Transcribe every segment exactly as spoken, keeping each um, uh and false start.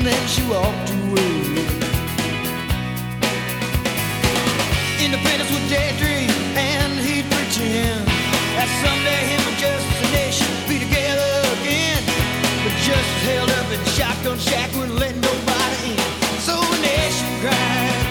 and then she walked away. Independence would daydream and he'd pretend that someday him and Justice and Nation be together again. But Justice held up in shotgun shack, wouldn't let nobody in. So the nation cried.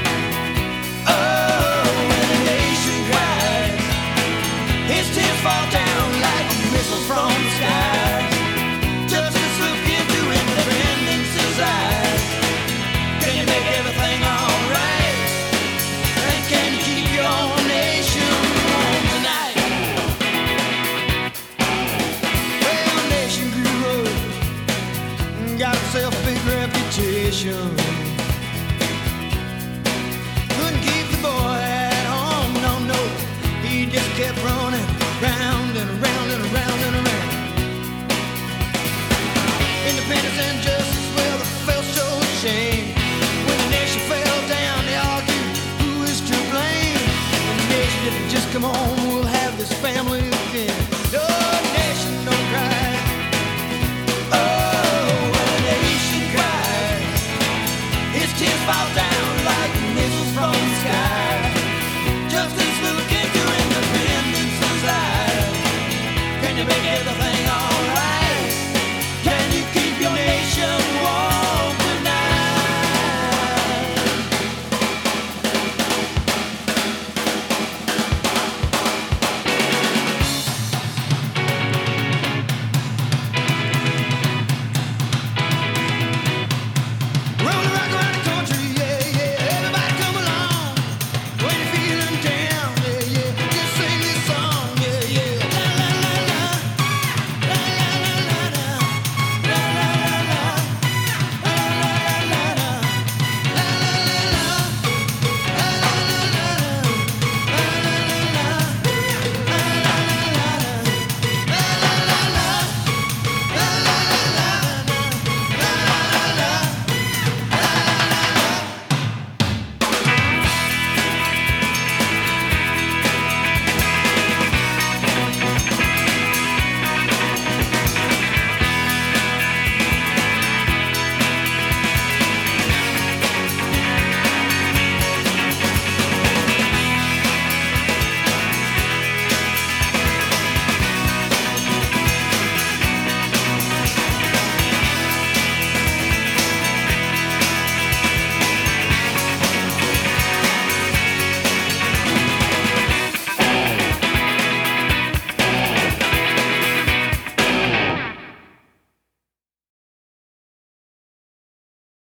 Oh, when the nation cried, his tears fall down like missiles from the skies. Justice looked into independence's eyes. Can you make everything alright? And can you keep your nation warm tonight? Well, the nation grew up and got itself a big reputation.